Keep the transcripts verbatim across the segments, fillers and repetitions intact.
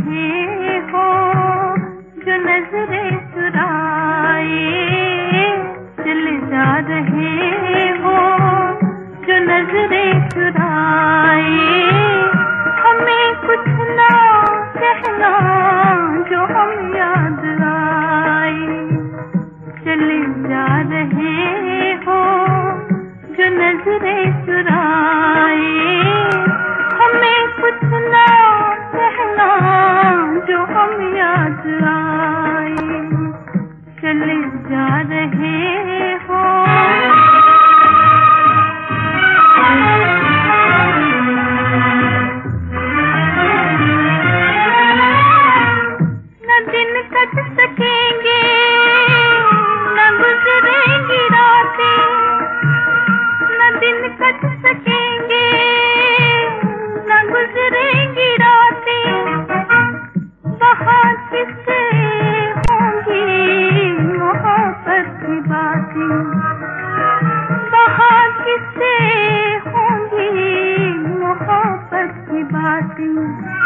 रहे हो जो नजरें चुराए, चले जा रहे हो जो नजरें चुराए, हमें कुछ ना कहना जो हम याद आए। चले जा रहे हो जो नजरें चुराए, हमें कुछ ना कहना जो हम याद आए। चले जा रहे हो न दिन कट सकेंगे न गुजरेंगी रातें, न दिन कट सकेंगे न गुजरेंगी रातें, वहाँ किससे होंगी मोहब्बत की बातें, वहाँ किससे होंगी मोहब्बत की बातें।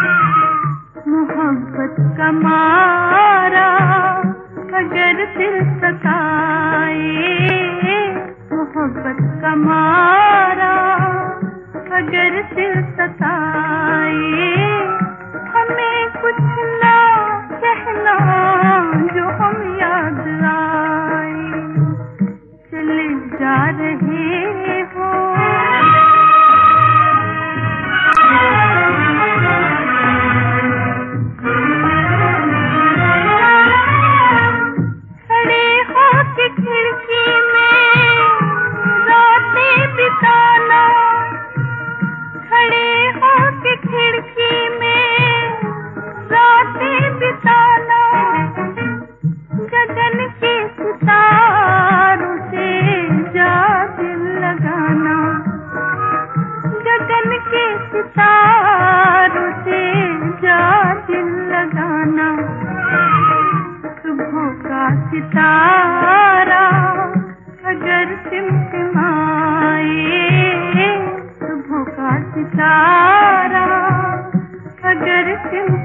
मोहब्बत का मारा अगर दिल सताए, मोहब्बत का मारा अगर दिल सताए, हमें कुछ ना कहना जो हम याद आए। चले जा रहे हो खड़े होके खिड़की में रातें बिताना, खड़े होके खिड़की में रातें बिताना, गगन के सितारों से जा दिल लगाना, गगन के सितारों से जा दिल लगाना। सुबह का सितारा अगर टिमटिमाए, सुबह का सितारा अगर टिम